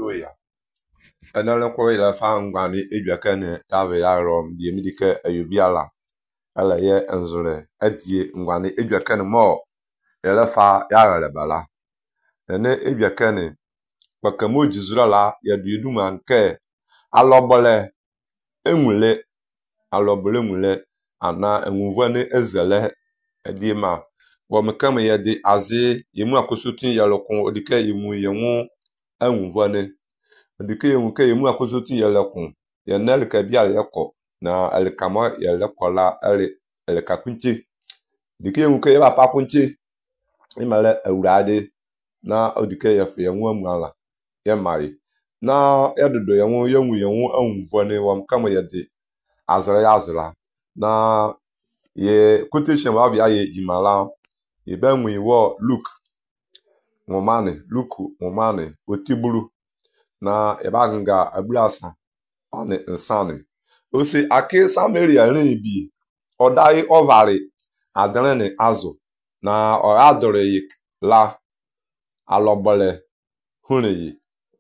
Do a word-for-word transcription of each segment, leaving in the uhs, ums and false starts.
hallelujah. Enele kwa ila fa ngwani edwakane yawe yarom die midike ayubiala ala ye enzure adie ngwani edwakane mo ele fa yarele bala ene edwakane bakamo jizura la yadudu manke alobole enwule alobole enwule ana enwuvane ezele edima wo mekame yedi azi yimu akosutin yalokon odike yimu yemu enwuvane dike yemu ke yemu akosutin yalokon yenel ka bia yeko na alikama yalekola ali alikakunchi dike yemu ke yaba pakunchi imale awurade na odike yefe yemu amala yemari na yadodo yemu yemu yemu enwuvane wo mekame yedi azra yazula na ye quotation wa bia ye jimala ibenwe wo look ngomane look ngomane otiburu na ebanga ablasa ane insane osi ake sameria rin odai ovari adrene azu na o adore la alobole hunyi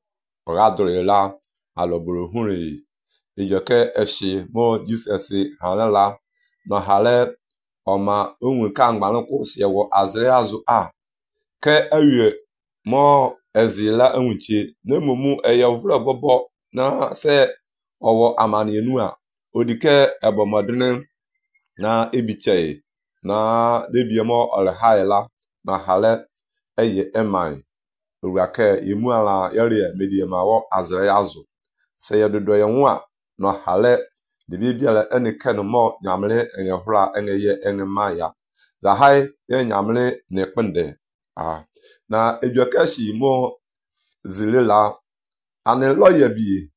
o adore la aloboro hunyi ijoke eshi mo jesus halala na hale oma onwe ka ngbalun ko se wo azre azu a ke awie mo ezila enwuchi na mumu eyevro bobo na se owo amani enu a odike ebomodene na ebichei na debiemo olhaila na hale eye emai urake yemu ala yare mediema wo azre azu se yedodo yenwo a na hale de bibiala ene kenu mo nyamle enye hura enye ye enye maya za hai ye nyamle ne kpende ah na edukashi mo zilela ane lawyer bi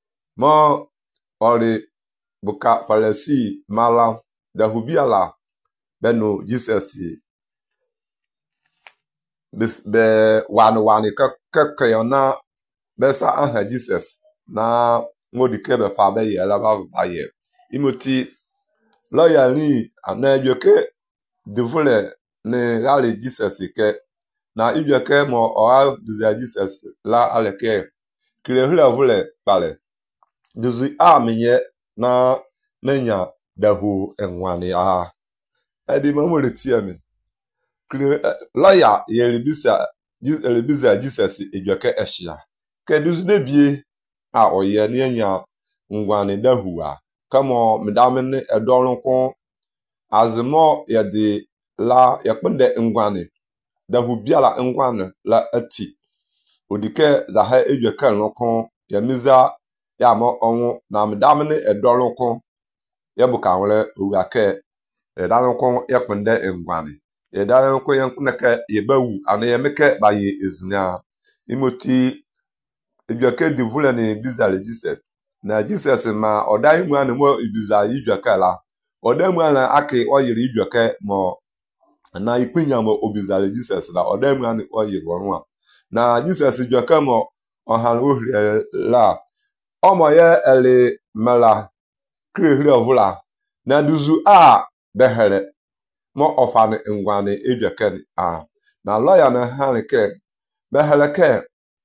mo ori buka falasi mala da hubiala beno jesus bis be wanu wani ka ka yona besa aha jesus na ngodi kebe fa be ye la ba ba ye imoti lawyer ni ana eduke devule ne rale jesus ke na eduke mo o diza jesus la aleke kire hule hule pale duzi a menye na menya dahu enwani a edi mamole tiame kire lawyer ye libisa libisa jesus eduke eshia ke duzi debie a oye ne nya ngwane dahu a kamo medamene edolonko azmo yede la yakpende ngwane dahu biala ngwane la ati odike za ha eduke lonko yamiza ya mo onwu na medamene edolonko yebuka nwere urake edalonko yakpende ngwane edalonko yankuneke yebawu ane yemeke baye ezina imoti eduke divule ne bizale jesus na jesus ma odai mu ane mo ibiza ijuaka la odai mu ane ake oyiri ijuaka mo na ipinya mo obizale jesus la odai mu ane oyiri wonwa na jesus ijuaka mo ohan ohire la omo ye ele mala krehire ovula na duzu a behere mo ofane ngwane ijuaka a na lawyer na hanike behere ke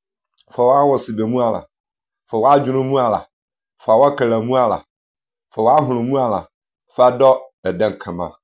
for awos be mu ala for wajunu mu ala fa wakala mu ala fa wahunu mu ala fa do edenkama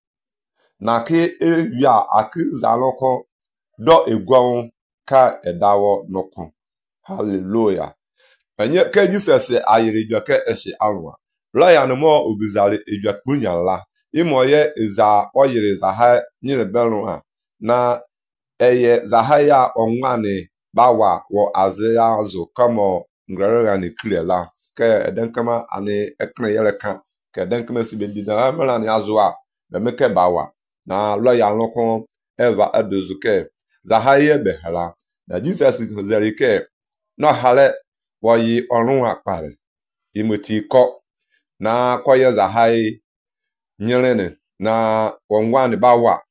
na ke ewia akizaloko do egwon ka edawo noko hallelujah enye ke jesus ayiri joke eshi anwa lawyer no mo obizale ejwakunya la imoye iza oyiri za ha nyile belu ha na eye za ha ya onwane bawa wo azia azu kamo ngrere ni kliela ke edenkama ani ekne yeleka ke edenkama sibendi da mala ni azua be meke bawa na lawyer lokon eva adozuke za haye behala na jesus zerike no hale woyi orun apare imoti ko na koye za haye nyelene na wonwani bawa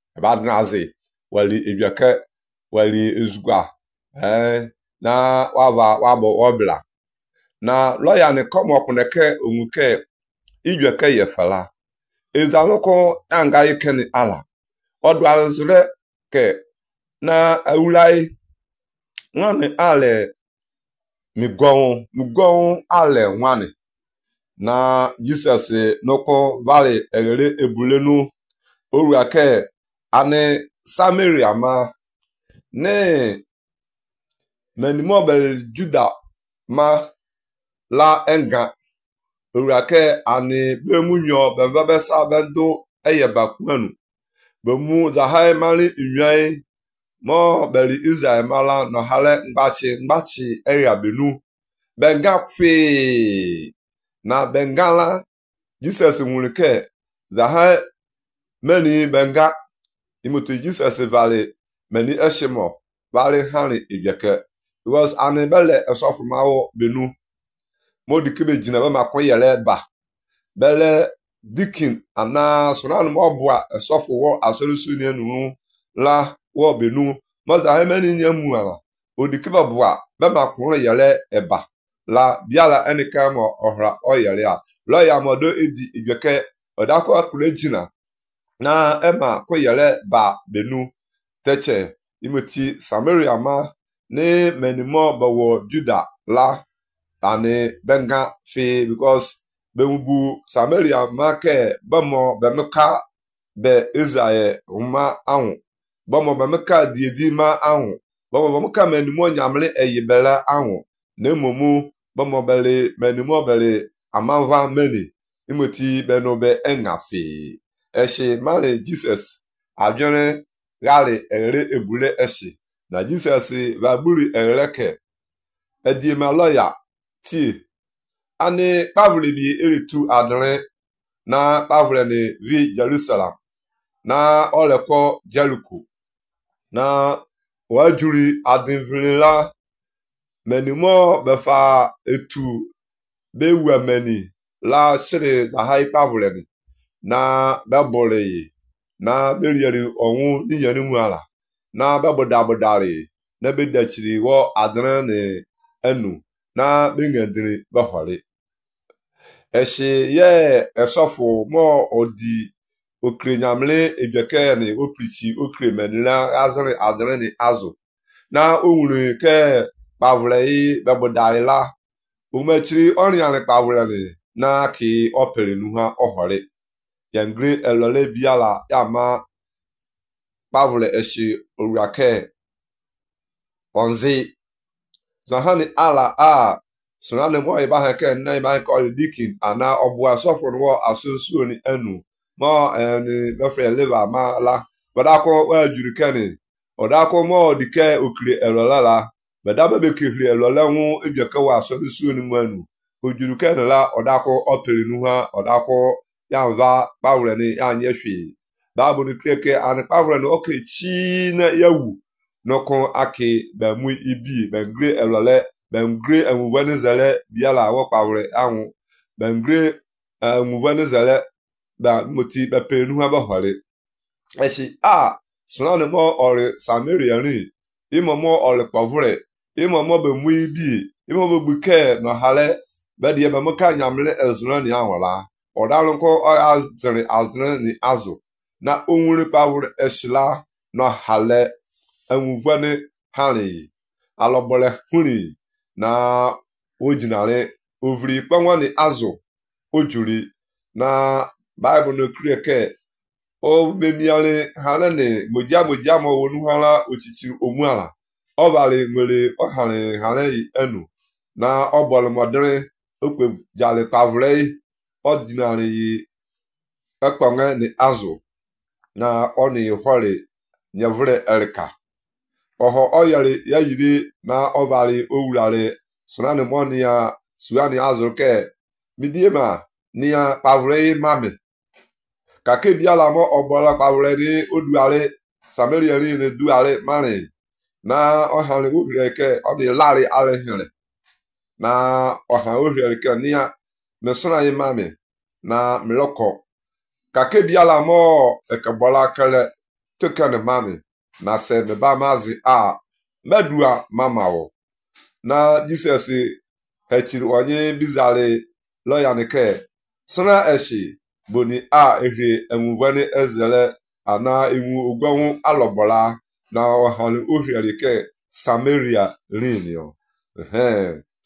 badnazi wali ebiake wali ezugwa eh na wava wabo obla na lawyer ne komo okuneke onwuke ijueke yefala ezaloko anga ikeni ala odwazure ke na awulai ngane ale migon migon ale nwane na Jesus noko vale egere ebulenu oruake ane Samaria ma ne menimo bel Juda ma la enga oruake ane bemunyo bevebesa bendo eyeba kwanu bemu zahai mali nywai mo beli Israel mala no hale ngbachi ngbachi eya benu benga kwe na bengala Jesus nwurike zahai meni benga imutu Jesus vale meni eshimo vale hani ibyeke because ane bele esofumawo benu modi kebe jina be makon yele ba bele dikin ana sonan mo boa esofu wo asolusu ni enu la wo benu mo zahai meni nyemu ala odikeba boa be makon yele eba la biala enika mo ohra oyele a lo ya modo edi ibyeke odako akure jina na ema koyele ba benu teche imoti Samaria ma ne menimo bawo Juda la ane benga fe because bemubu Samaria ma ke bamo bemuka be Israel uma ahụ bamo bemuka diedi ma ahụ bamo bemuka menimo nyamle eyibela ahụ ne momu bamo bele menimo bele amanva meni imoti benobe engafe eshi male Jesus abione gale ere ebule eshi na Jesus va buri ereke edi ma loya ti ani pavle bi eritu adre na pavle ni vi Jerusalem na oleko Jericho na wajuri adinvila menimo befa etu bewa meni la shiri za hai pavle ni na bebole na berieri onwu niyeni muala na bebodabodari na bedachiri wo adre ni enu na bengendiri behori eshi ye esofu mo odi okre nyamle ebyeke ni oprichi okre menila azri adre ni azu na onwure ke pavle yi bebodari la umechiri oriani pavle ni na ki opere nuha ohori yengre elole biala yama pavle eshi oruake onzi zahani ala a sunane mo iba heke na iba ko dikin ana obu asofo no asosuo ni enu mo eni befre liver ma la badako wa juru keni odako mo dike okire elola la badaba be kire elola hu ebyeke wa asosuo ni manu ojuru keni la odako opere nuha odako yanva pavle ni anye hwe babu ni kreke an pavle no okay chi na yawu noko aki ba mu ibi bengre elole bengre enwuvene zele biala wo pavle anwu bengre enwuvene zele ba moti ba penu ha ba hore eshi a sunane mo ore Samaria ni imo mo ore pavle imo mo be mu ibi imo bo buke no hale ba die ba mo ka nyamle ezunani anwala odalunko azre azre ni azu na onwure pavle eshila no hale enwuvene hani alobole huni na ojinale ovri kwanwani azu ojuri na Bible no krieke o bemiale halene moja moja mo wonu hala ochichi omuala o vale nwere o hale hale enu na obole modere okwe jale pavle ordinary yi ekwanwe ni azu na oni hore nyevre erika oho oyari yayiri na ovali owurare sunani monia suani azuke midiema nia pavre mame kake biala mo obola pavre ni oduare Samaria ni ne duare mane na ohale ohireke odi lari ale hire na oha ohireke nia mesuna yi mame na mloko kake biala mo ekebola kele tekane mame na se me ba mazi a medua mamawo na Jesus hechiri onye bizare loya neke sona eshi boni a ehre enwuvani ezele ana enwu ogwanwu alogbola na ohani ohirike Samaria linio ehe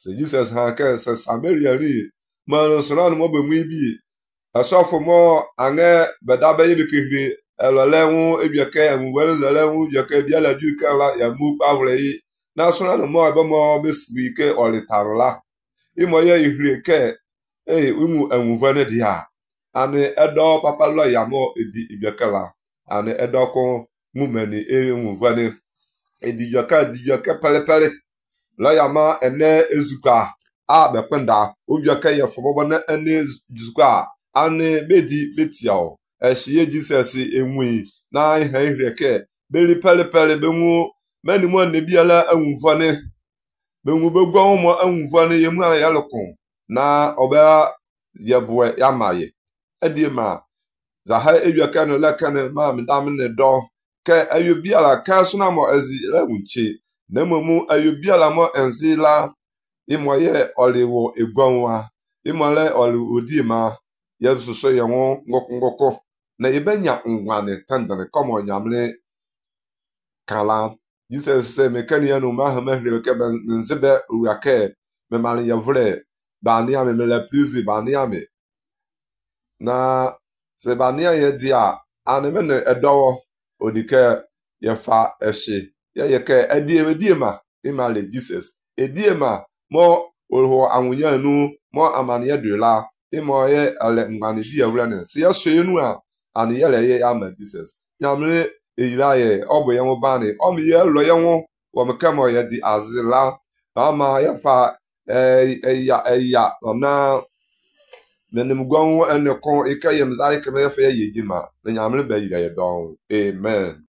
se Jesus han ke se Samaria ri ma no so na no be mu bi asofo mo ange beda be ye kehre elole ebia ke enwere zele hu je ke bia la du kan la ya mu pa wre yi na so na no mo be mo be sbi ke olitarla imo ye ihre ke e umu enwere dia ane edo papa lo ya mo edi ibia kala ane edo ko mumeni e enwere edi joka di joka pele pele lo ya ma ene ezuka a be kwenda obia ke ye fobo na ene ezuka ane bedi betiao ehye Jesus enwi na ihe ihre ke beri pele pele be mu mani mo ne biala enwufane be mu be gwa mo enwufane ye mu ala ya lokon na oba ye boe ya maye edie ma za ha ebia ka no la kan ma me dam ne do ke ayo biala ka so na mo ezi la wunche na momu ayo biala mo enzi la imoye oliwo egwanwa imole oli odima ye suso ye wo ngoko ngoko na ibenya ngwane tandere komo nyamle kala Jesus se me kan ya no ma ha ma hre ke ben nzebe uake me mali ya vre ba ni ame me la plus ba ni ame na se ba ni ye dia ane me ne edo odike ye fa eshi ye ye ke edie edie ma imale Jesus edie ma mo oho anwunya nu mo amane de la imo ye ale ngane bi awura ne se ye so enu a ane ye le ye ama Jesus nyamle eyira ye obo ye mo bani o mi ye lo ye wo wo me kamo ye di azila ama ye fa eh eya eya na menem gwan ene kon ikaye mzai keme ye fa ye yima na nyamle ba yira ye don amen.